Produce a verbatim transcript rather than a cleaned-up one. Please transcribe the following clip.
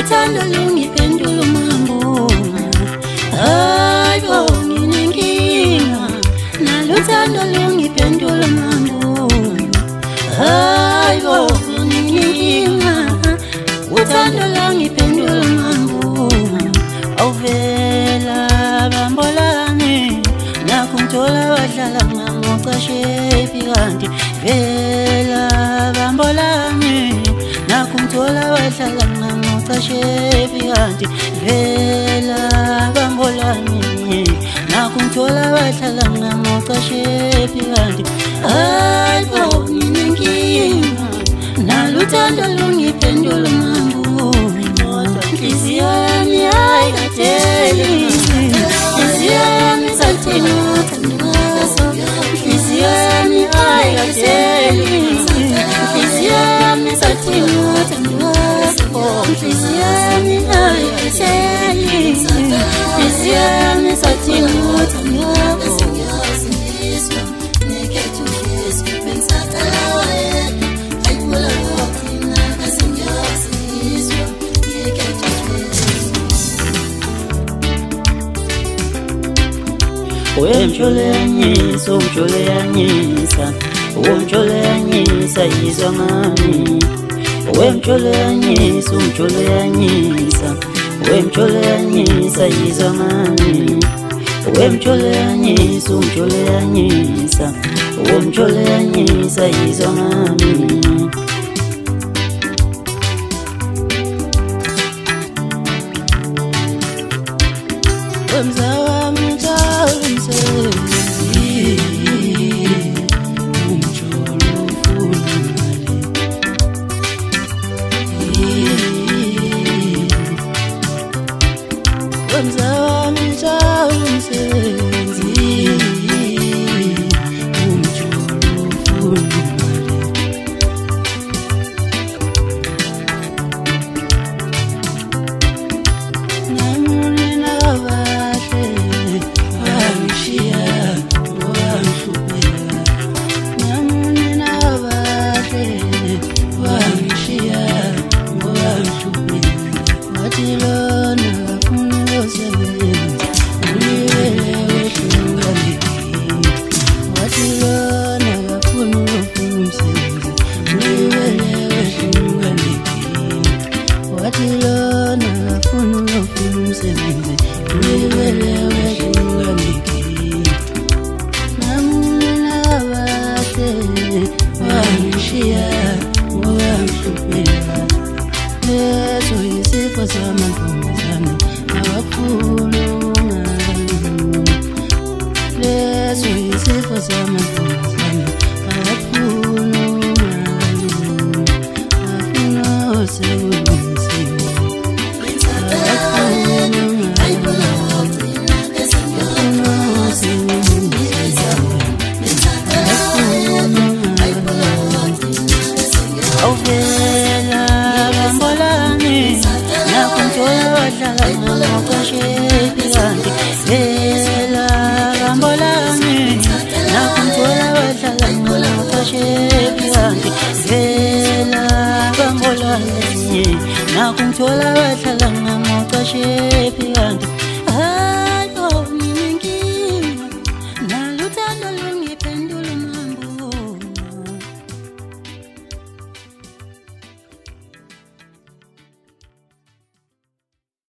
Naluthando lungiphendula mambo. Hayibo nginenkinga. Naluthando lungiphendula mambo. Hayibo nginenkinga. Uthando lungiphendula mambo. Awuvela bambolane. Nakungithola wadlala ngamaqashepi kanti vela bambolane. Nakungithola wadlala ngamaqashepi kanti vela bambolane. Nakungithola wadlala ngamaqashepi kanti hayibo nginenkinga. Naluthando lungiphendula mambo. Inhliziyo yami ayikadeli. Inhliziyo yami sathini uthandazo. Inhliziyo yami ayikadeli. Inhliziyo yami sathini uthandazo. Inhliziyo yami ayikadeli. Inhliziyo yami sathini uthandazo. Wemjolanyisa, umjolanyisa, umjolanyisa yizwa ngami. Wemjolanyisa, umjolanyisa, wemjolanyisa yizwa ngami. Wemjolanyisa, umjolanyisa, umjolanyisa yizwa ngami. Wemzawami nakungithola wadlala ngamaqashepi kanti